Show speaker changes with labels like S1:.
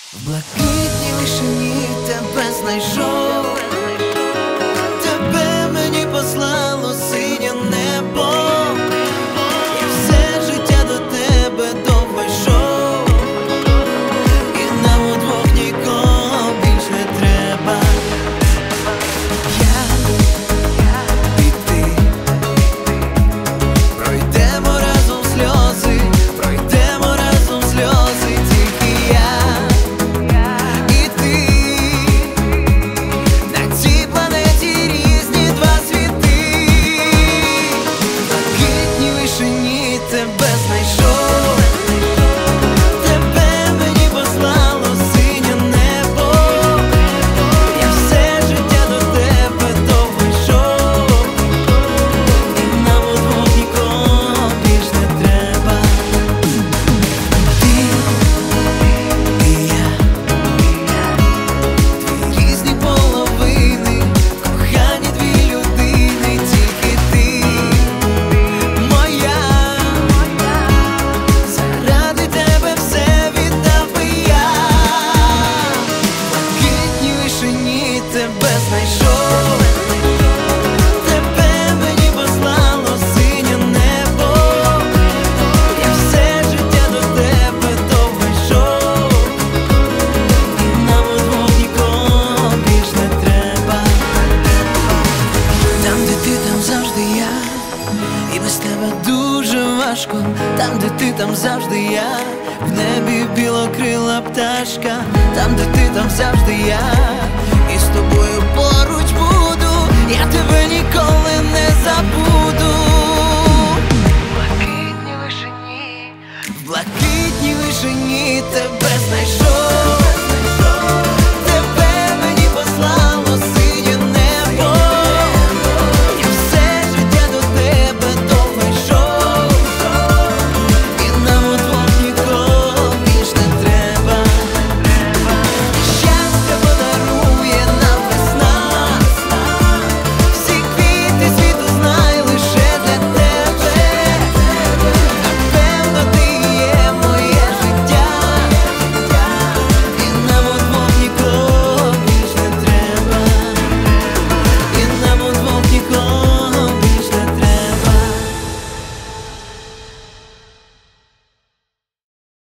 S1: В блакитній вишині тебе знайшов, тебе мені послало синє небо. І все життя до тебе довго йшов, і нам удвох нікого більш не треба. Я і ти пройдемо разом сльози, пройдемо разом сльози, тільки я і ти. На цій планеті різні два світи. В блакитній вишині тебе знайшов, тебе мені послало синє небо. Я все життя до тебе довго йшов, і нам удвох нікого більш не треба. Ти і я, дві різні половини, кохані дві людини, тільки ти моя. Заради тебе все віддав би я. В блакитній вишині тебе знайшов, тебе мені послало синє небо. Я все життя до тебе довго йшов, і нам удвох нікого більш не треба. Там, де ти, там завжди я, і без тебе дуже важко. Там, де ти, там завжди я, в небі білокрила пташка. Там, де ти, там завжди я, і з тобою поруч буду, я тебе ніколи не забуду. В блакитній вишині тебе